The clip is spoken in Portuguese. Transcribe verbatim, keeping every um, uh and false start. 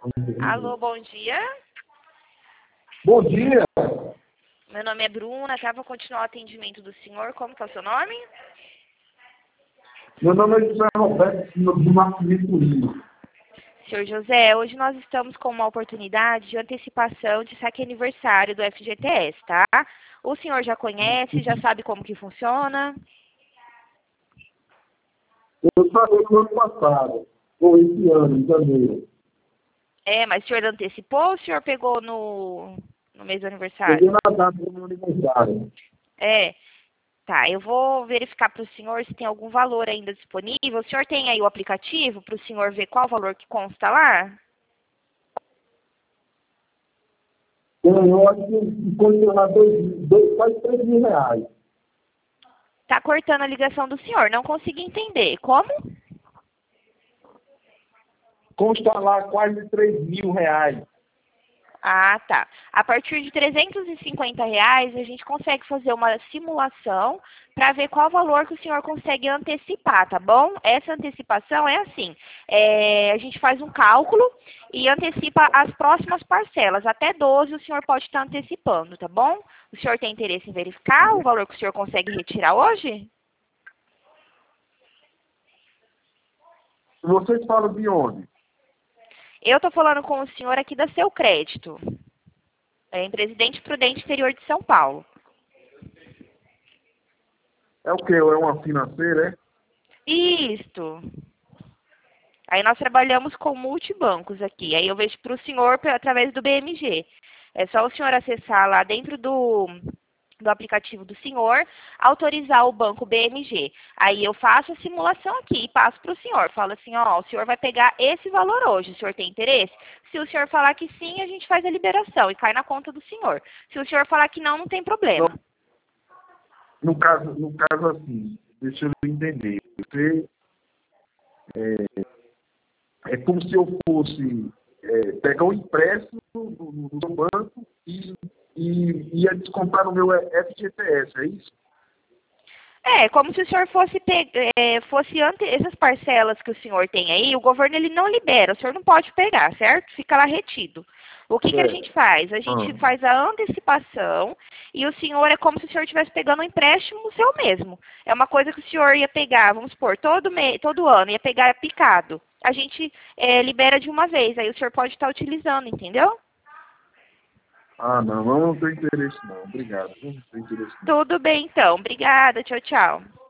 Alô, bom dia. Bom dia. Meu nome é Bruna, tá? Vou continuar o atendimento do senhor. Como que é o seu nome? Meu nome é José Roberto do Nascimento Lima. Senhor José, hoje nós estamos com uma oportunidade de antecipação de saque aniversário do F G T S, tá? O senhor já conhece, já sabe como que funciona? Eu saí no ano passado, ou esse ano, em janeiro. É, mas o senhor antecipou ou o senhor pegou no, no mês do aniversário? Peguei na data do meu aniversário. É. Tá, eu vou verificar para o senhor se tem algum valor ainda disponível. O senhor tem aí o aplicativo para o senhor ver qual valor que consta lá? Eu acho que condicionar dois, dois, quase três mil reais. Tá cortando a ligação do senhor, não consegui entender. Como? Consta lá quase três mil reais. Ah, tá. A partir de trezentos e cinquenta reais, a gente consegue fazer uma simulação para ver qual valor que o senhor consegue antecipar, tá bom? Essa antecipação é assim, é, a gente faz um cálculo e antecipa as próximas parcelas. Até doze o senhor pode estar antecipando, tá bom? O senhor tem interesse em verificar o valor que o senhor consegue retirar hoje? Vocês falam de onde? Eu estou falando com o senhor aqui da Seu Crédito, é, em Presidente Prudente, interior de São Paulo. É o quê? É uma financeira, é? Isto. Aí nós trabalhamos com multibancos aqui. Aí eu vejo para o senhor pe- através do B M G. É só o senhor acessar lá dentro do, do aplicativo do senhor, autorizar o banco B M G. Aí eu faço a simulação aqui e passo para o senhor. Falo assim, ó, o senhor vai pegar esse valor hoje. O senhor tem interesse? Se o senhor falar que sim, a gente faz a liberação e cai na conta do senhor. Se o senhor falar que não, não tem problema. No caso, no caso assim, deixa eu entender. Você é, é como se eu fosse é, pegar um empréstimo do, do, do banco e, e ia descontar no meu F G T S, é isso? É, como se o senhor fosse, pe- é, fosse ante essas parcelas que o senhor tem aí, o governo ele não libera, o senhor não pode pegar, certo? Fica lá retido. O que, que a É. gente faz? A gente Ah. faz a antecipação e o senhor é como se o senhor estivesse pegando um empréstimo seu mesmo. É uma coisa que o senhor ia pegar, vamos supor, todo, me todo ano, ia pegar picado. A gente é, libera de uma vez, aí o senhor pode estar utilizando, entendeu? Ah, não, eu não tenho interesse não. Obrigado. Não tenho interesse não. Tudo bem então. Obrigada. Tchau, tchau.